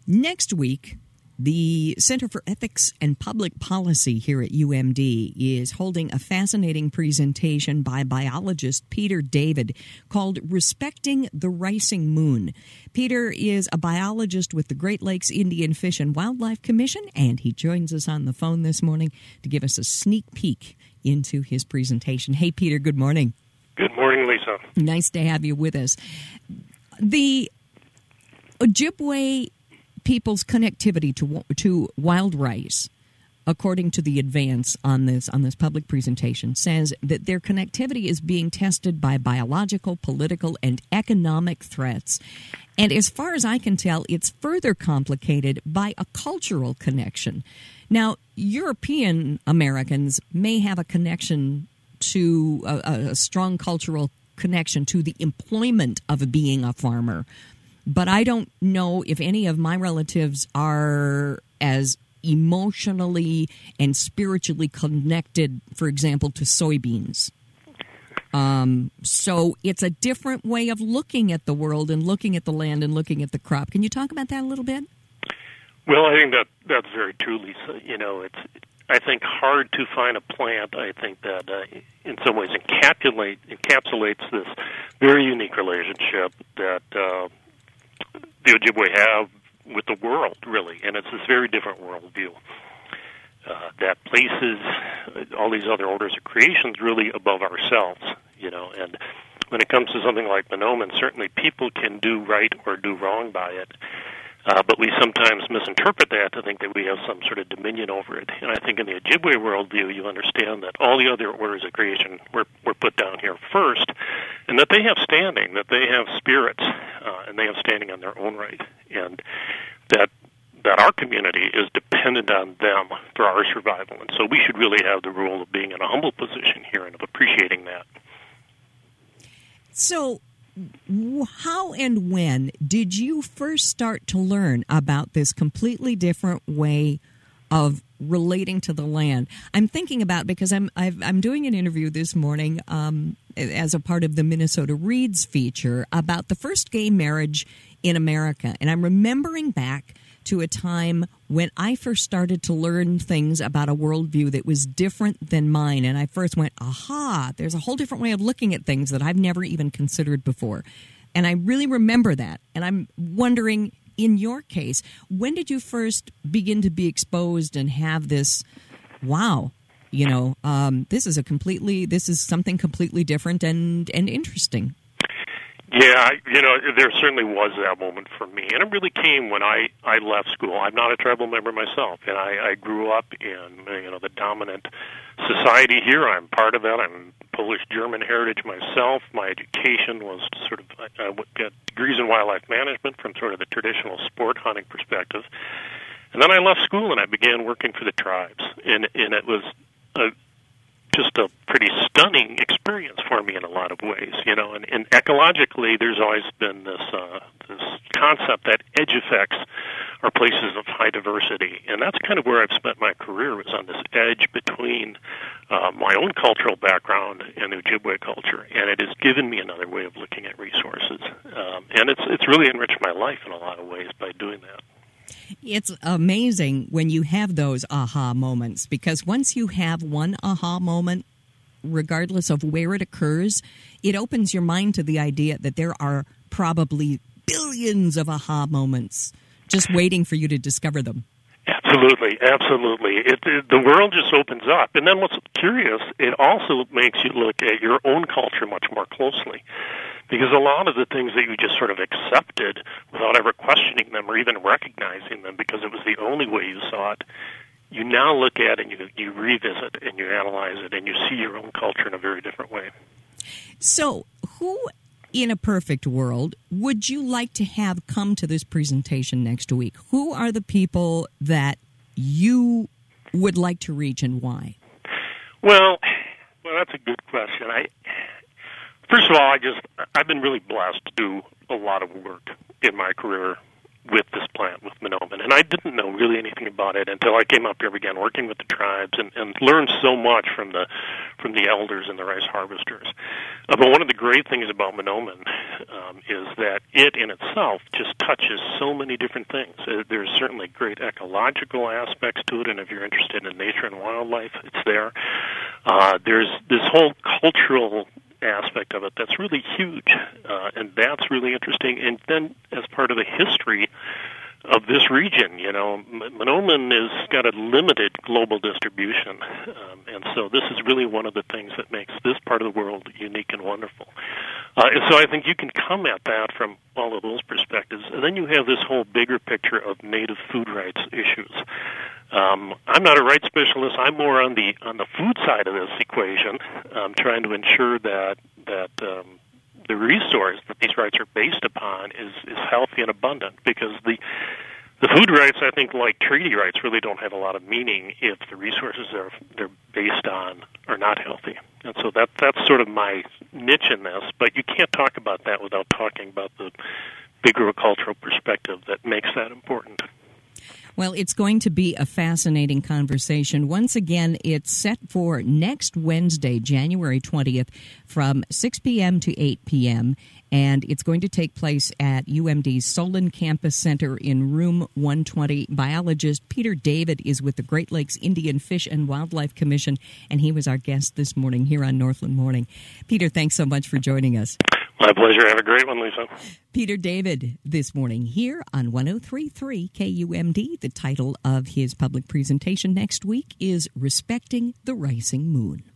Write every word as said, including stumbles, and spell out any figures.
Next week, the Center for Ethics and Public Policy here at U M D is holding a fascinating presentation by biologist Peter David called Respecting the Rising Moon. Peter is a biologist with the Great Lakes Indian Fish and Wildlife Commission, and he joins us on the phone this morning to give us a sneak peek into his presentation. Hey, Peter, good morning. Good morning, Lisa. Nice to have you with us. The Ojibwe people's connectivity to to wild rice, according to the advance on this on this public presentation, says that their connectivity is being tested by biological, political, and economic threats. And as far as I can tell, it's further complicated by a cultural connection. Now, European Americans may have a connection to a, a strong cultural connection to the employment of being a farmer. But I don't know if any of my relatives are as emotionally and spiritually connected, for example, to soybeans. Um, so it's a different way of looking at the world and looking at the land and looking at the crop. Can you talk about that a little bit? Well, I think that that's very true, Lisa. You know, it's I think hard to find a plant, I think, that uh, in some ways encapsulate, encapsulates this very unique relationship that uh, the Ojibwe have with the world, really. And it's this very different worldview uh, that places all these other orders of creations really above ourselves, you know. And when it comes to something like Mahnomen, certainly people can do right or do wrong by it. Uh, but we sometimes misinterpret that to think that we have some sort of dominion over it. And I think in the Ojibwe worldview, you understand that all the other orders of creation were, were put down here first, and that they have standing, that they have spirits, uh, and they have standing on their own right, and that that our community is dependent on them for our survival. And so we should really have the role of being in a humble position here and of appreciating that. So how and when did you first start to learn about this completely different way of relating to the land? I'm thinking about, because I'm I've, I'm doing an interview this morning um, as a part of the Minnesota Reads feature about the first gay marriage in America, and I'm remembering back to a time when I first started to learn things about a worldview that was different than mine. And I first went, aha, there's a whole different way of looking at things that I've never even considered before. And I really remember that. And I'm wondering, in your case, when did you first begin to be exposed and have this, wow, you know, um, this is a completely, this is something completely different and, and interesting? Yeah, you know, there certainly was that moment for me, and it really came when I, I left school. I'm not a tribal member myself, and I, I grew up in, you know, the dominant society here. I'm part of that. I'm Polish-German heritage myself. My education was sort of, I got degrees in wildlife management from sort of the traditional sport hunting perspective. And then I left school, and I began working for the tribes, and, and it was a just a pretty stunning experience for me in a lot of ways, you know. And, and ecologically, there's always been this uh, this concept that edge effects are places of high diversity, and that's kind of where I've spent my career, was on this edge between uh, my own cultural background and the Ojibwe culture, and it has given me another way of looking at resources, um, and it's it's really enriched my life in a lot of ways by doing that. It's amazing when you have those aha moments, because once you have one aha moment, regardless of where it occurs, it opens your mind to the idea that there are probably billions of aha moments just waiting for you to discover them. Absolutely, absolutely. It, it, the world just opens up. And then what's curious, it also makes you look at your own culture much more closely. Because a lot of the things that you just sort of accepted without ever questioning them or even recognizing them because it was the only way you saw it, you now look at and you, you revisit and you analyze it and you see your own culture in a very different way. So who, in a perfect world, would you like to have come to this presentation next week? Who are the people that you would like to reach and why? Well, well, that's a good question. I... First of all, I just, I've been really blessed to do a lot of work in my career with this plant, with monomen. And I didn't know really anything about it until I came up here, began working with the tribes, and, and learned so much from the from the elders and the rice harvesters. Uh, but one of the great things about monomen um, is that it in itself just touches so many different things. Uh, there's certainly great ecological aspects to it, and if you're interested in nature and wildlife, it's there. Uh, there's this whole cultural aspect of it that's really huge, uh, and that's really interesting. And then as part of the history of this region, you know, monomen has got a limited global distribution, um, and so this is really one of the things that makes this part of the world unique and wonderful. Uh, and so I think you can come at that from all of those perspectives, and then you have this whole bigger picture of native food rights issues. Um, I'm not a rights specialist. I'm more on the on the food side of this equation, um, trying to ensure that that um, the resource that these rights are based upon is, is healthy and abundant. Because the the food rights, I think, like treaty rights, really don't have a lot of meaning if the resources they're they're based on are not healthy. And so that that's sort of my niche in this. But you can't talk about that without talking about the bigger cultural perspective that makes that important. Well, it's going to be a fascinating conversation. Once again, it's set for next Wednesday, January twentieth, from six p.m. to eight p.m., and it's going to take place at U M D's Solon Campus Center in room one twenty. Biologist Peter David is with the Great Lakes Indian Fish and Wildlife Commission, and he was our guest this morning here on Northland Morning. Peter, thanks so much for joining us. My pleasure. Have a great one, Lisa. Peter David this morning here on one oh three point three K U M D. The title of his public presentation next week is Respecting the Rising Moon.